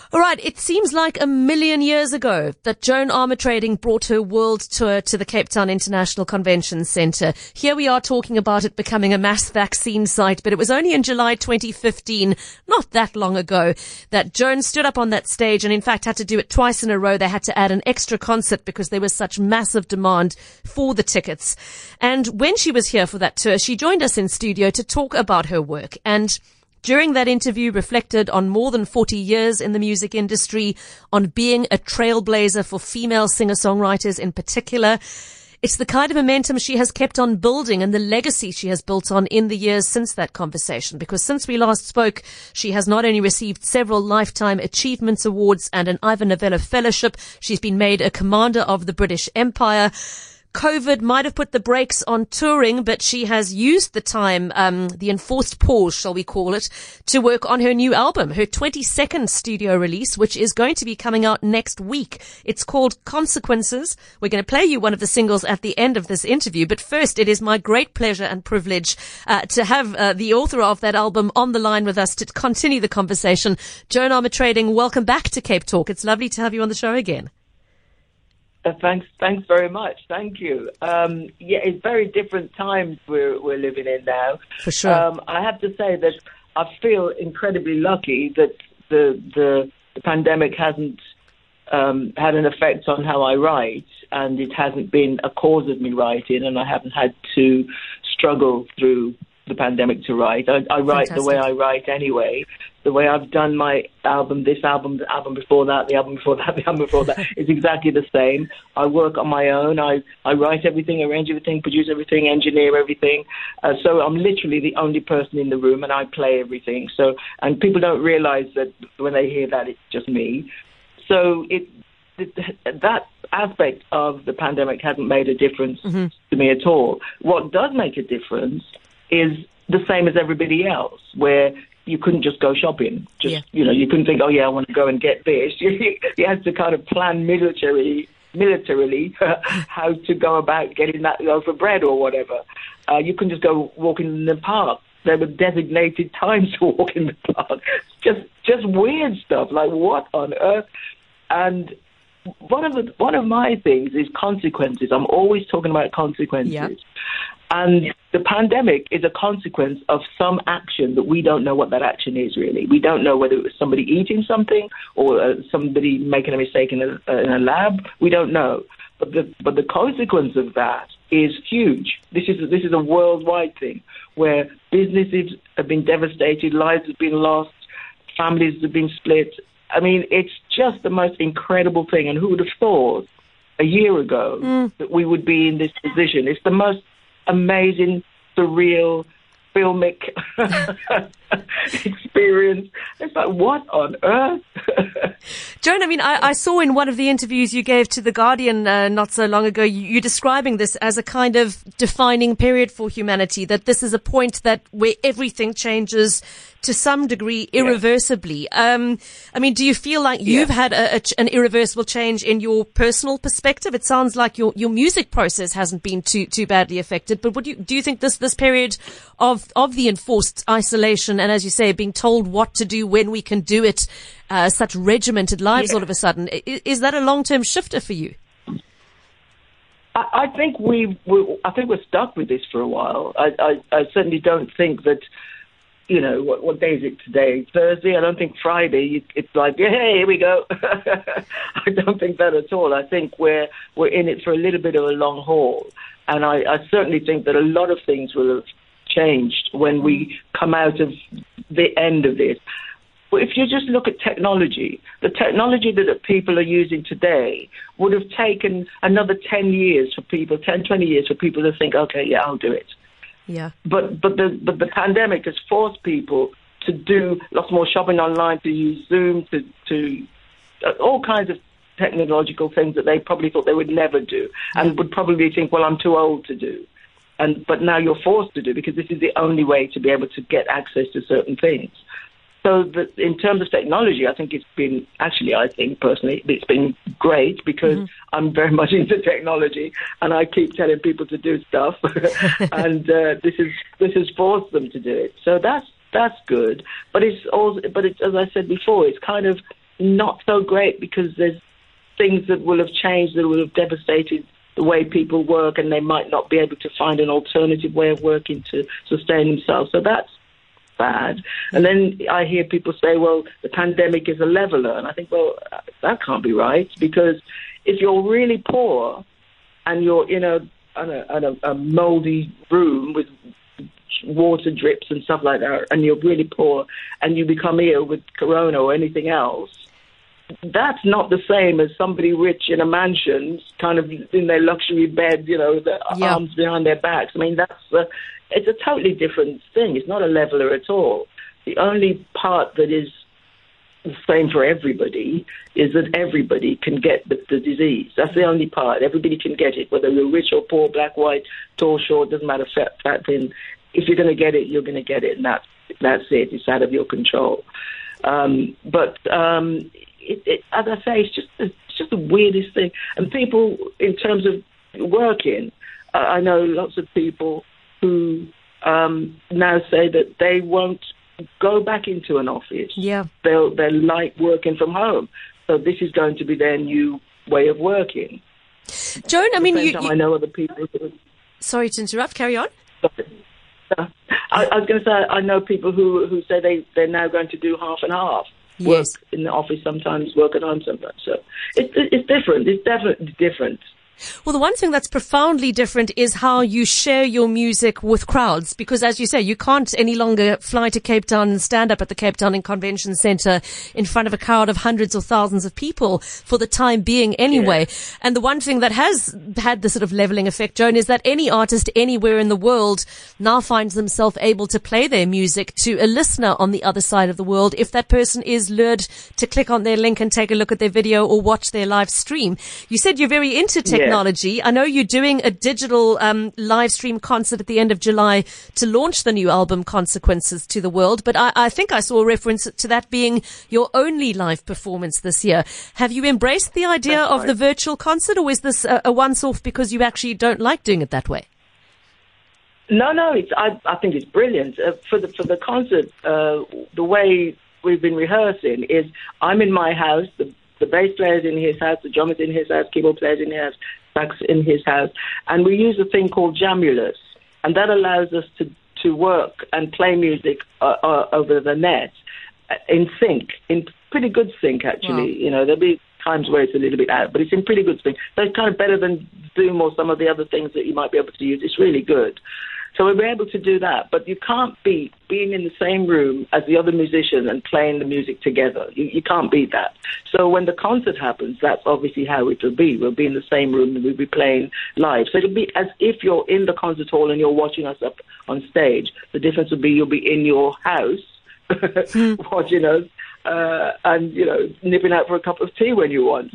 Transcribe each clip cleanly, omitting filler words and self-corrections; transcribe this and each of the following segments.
All right, it seems like a million years ago that Joan Armatrading brought her world tour to the Cape Town International Convention Centre. Here we are talking about it becoming a mass vaccine site, but it was only in July 2015, not that long ago, that Joan stood up on that stage and in fact had to do it twice in a row. They had to add an extra concert because there was such massive demand for the tickets. And when she was here for that tour, she joined us in studio to talk about her work, and during that interview reflected on more than 40 years in the music industry, on being a trailblazer for female singer-songwriters in particular. It's the kind of momentum she has kept on building and the legacy she has built on in the years since that conversation. Because since we last spoke, she has not only received several Lifetime Achievements Awards and an Ivor Novello Fellowship, she's been made a Commander of the British Empire. COVID might have put the brakes on touring, but she has used the time, the enforced pause, shall we call it, to work on her new album, her 22nd studio release, which is going to be coming out next week. It's called Consequences. We're going to play you one of the singles at the end of this interview, but first it is my great pleasure and privilege to have the author of that album on the line with us to continue the conversation. Joan Armatrading, welcome back to Cape Talk. It's lovely to have you on the show again. Thanks very much. Thank you. It's very different times we're living in now. For sure. I have to say that I feel incredibly lucky that the pandemic hasn't had an effect on how I write, and it hasn't been a cause of me writing, and I haven't had to struggle through the pandemic to write. I write the way I write anyway. The way I've done my album, this album, the album before that, the album before that, the album before that, is exactly the same. I work on my own. I write everything, arrange everything, produce everything, engineer everything. So I'm literally the only person in the room, and I play everything. So, and people don't realize that when they hear that it's just me. So that aspect of the pandemic hasn't made a difference to me at all. What does make a difference is the same as everybody else, where you couldn't just go shopping. You couldn't think, oh, yeah, I want to go and get this. You had to kind of plan militarily how to go about getting that loaf of bread or whatever. You couldn't just go walking in the park. There were designated times to walk in the park. Just weird stuff, like what on earth? And one of my things is consequences. I'm always talking about consequences. Yeah. And the pandemic is a consequence of some action that we don't know what that action is, really. We don't know whether it was somebody eating something or somebody making a mistake in a lab. We don't know. But the consequence of that is huge. This is a worldwide thing where businesses have been devastated, lives have been lost, families have been split. I mean, it's just the most incredible thing. And who would have thought a year ago that we would be in this position? It's the most amazing, surreal, filmic experience. It's like, what on earth? Joan, I mean, I saw in one of the interviews you gave to The Guardian not so long ago, you describing this as a kind of defining period for humanity, that this is a point where everything changes to some degree irreversibly. I mean, do you feel like you've had an irreversible change in your personal perspective? It sounds like your music process hasn't been too badly affected, but do you think this period of the enforced isolation and, as you say, being told what to do when we can do it, such regimented lives all of a sudden, is that a long-term shifter for you? I think I think we're stuck with this for a while. I certainly don't think that. You know, what day is it today? Thursday? I don't think Friday. It's like, hey, here we go. I don't think that at all. I think we're in it for a little bit of a long haul. And I certainly think that a lot of things will have changed when we come out of the end of this. But if you just look at technology, the technology that people are using today would have taken another 10 years for people, 10, 20 years for people to think, okay, yeah, I'll do it. Yeah. But the pandemic has forced people to do lots more shopping online, to use Zoom, to all kinds of technological things that they probably thought they would never do and would probably think, well, I'm too old to do. But now you're forced to do because this is the only way to be able to get access to certain things. So in terms of technology, I think it's been, actually, I think personally, it's been great because I'm very much into technology and I keep telling people to do stuff and this has forced them to do it. So that's good. But it's also, as I said before, it's kind of not so great because there's things that will have changed that will have devastated the way people work, and they might not be able to find an alternative way of working to sustain themselves. So that's bad. And then I hear people say, well, the pandemic is a leveler. And I think, well, that can't be right, because if you're really poor and you're in a mouldy room with water drips and stuff like that, and you're really poor and you become ill with corona or anything else, that's not the same as somebody rich in a mansion, kind of in their luxury bed, their arms behind their backs. I mean, it's a totally different thing. It's not a leveler at all. The only part that is the same for everybody is that everybody can get the disease. That's the only part. Everybody can get it, whether you're rich or poor, black, white, tall, short, doesn't matter, fat, thin. If you're going to get it, you're going to get it, and that's it. It's out of your control. As I say, it's just the weirdest thing. And people, in terms of working, I know lots of people who now say that they won't go back into an office. Yeah. They like working from home. So this is going to be their new way of working. Joan, I mean, I know other people who... Sorry to interrupt. Carry on. I was going to say, I know people who say they're now going to do half and half. Work in the office sometimes, work at home sometimes. So it's different. It's definitely different. Well, the one thing that's profoundly different is how you share your music with crowds, because as you say, you can't any longer fly to Cape Town and stand up at the Cape Town Convention Centre in front of a crowd of hundreds or thousands of people for the time being anyway. Yeah. And the one thing that has had the sort of levelling effect, Joan, is that any artist anywhere in the world now finds themselves able to play their music to a listener on the other side of the world if that person is lured to click on their link and take a look at their video or watch their live stream. You said you're very into technology. I know you're doing a digital live stream concert at the end of July to launch the new album Consequences to the world, but I think I saw a reference to that being your only live performance this year. Have you embraced the idea of the virtual concert, or is this a once-off because you actually don't like doing it that way? No, I think it's brilliant. For the concert, the way we've been rehearsing is I'm in my house, the bass player's in his house, the drummer's in his house, keyboard player's in his house, sax in his house, and we use a thing called Jamulus, and that allows us to work and play music over the net in sync, in pretty good sync actually. Wow. There'll be times where it's a little bit out, but it's in pretty good sync. So it's kind of better than Zoom or some of the other things that you might be able to use. It's really good. So we'll be able to do that, but you can't beat being in the same room as the other musician and playing the music together. You can't beat that. So when the concert happens, that's obviously how it will be. We'll be in the same room and we'll be playing live. So it'll be as if you're in the concert hall and you're watching us up on stage. The difference will be you'll be in your house watching us. And, nipping out for a cup of tea when you want.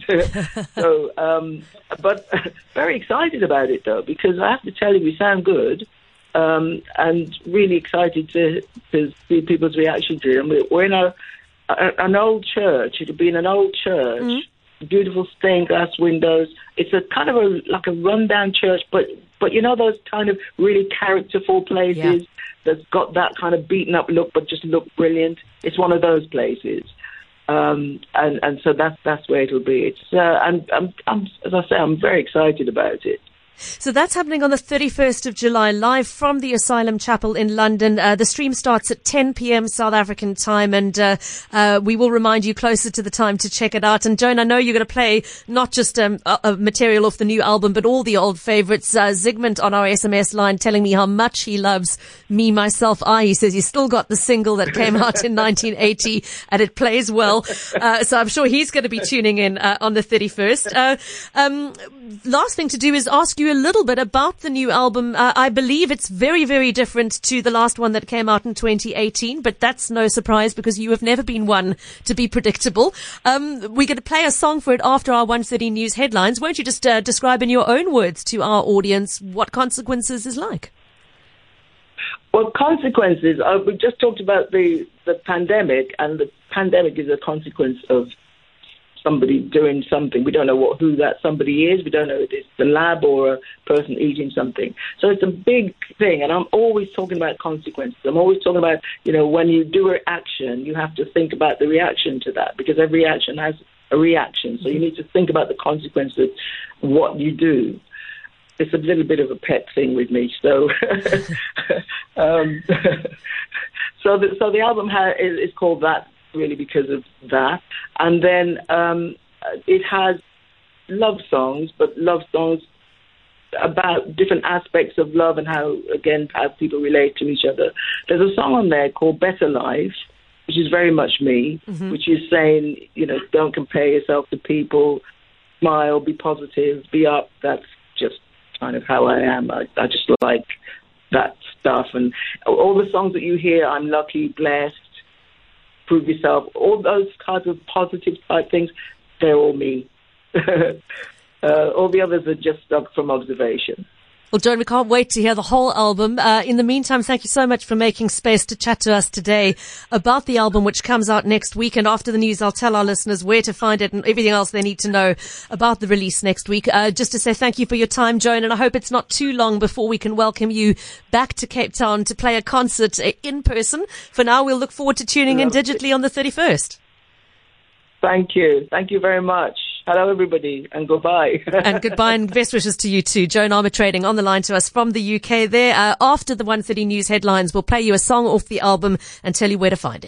So, but very excited about it, though, because I have to tell you, we sound good. And really excited to see people's reaction to it. We're in an old church. It'll be in an old church, beautiful stained glass windows. It's a kind of like a rundown church, but those kind of really characterful places that's got that kind of beaten up look, but just look brilliant. It's one of those places. And so that's where it'll be. It's and I'm as I say, I'm very excited about it. So that's happening on the 31st of July, live from the Asylum Chapel in London. The stream starts at 10 p.m. South African time, and we will remind you closer to the time to check it out. And Joan, I know you're going to play not just a material off the new album, but all the old favourites. Zygmunt on our SMS line telling me how much he loves Me, Myself, I. He says he's still got the single that came out in 1980, and it plays well. So I'm sure he's going to be tuning in on the 31st. Last thing to do is ask you a little bit about the new album. I believe it's very, very different to the last one that came out in 2018, but that's no surprise because you have never been one to be predictable. We're going to play a song for it after our 1:30 news headlines. Won't you just describe in your own words to our audience what Consequences is like? Well, Consequences, we just talked about the pandemic, and the pandemic is a consequence of somebody doing something. We don't know who that somebody is. We don't know if it's the lab or a person eating something. So it's a big thing, and I'm always talking about consequences. I'm always talking about, when you do an action, you have to think about the reaction to that, because every action has a reaction. So you need to think about the consequences of what you do. It's a little bit of a pet thing with me. So, so the album is called that, really because of that. And then it has love songs, but love songs about different aspects of love and how people relate to each other. There's a song on there called Better Life, which is very much me, which is saying, don't compare yourself to people, smile, be positive, be up. That's just kind of how I am. I just like that stuff. And all the songs that you hear, I'm lucky, blessed, prove yourself, all those kinds of positive type things, they're all me. All the others are just stuff from observation. Well, Joan, we can't wait to hear the whole album. In the meantime, thank you so much for making space to chat to us today about the album, which comes out next week. And after the news, I'll tell our listeners where to find it and everything else they need to know about the release next week. Just to say thank you for your time, Joan, and I hope it's not too long before we can welcome you back to Cape Town to play a concert in person. For now, we'll look forward to tuning in digitally on the 31st. Thank you. Thank you very much. Hello, everybody, and goodbye. And goodbye, and best wishes to you too. Joan Armatrading on the line to us from the UK there. After the 1:30 news headlines, we'll play you a song off the album and tell you where to find it.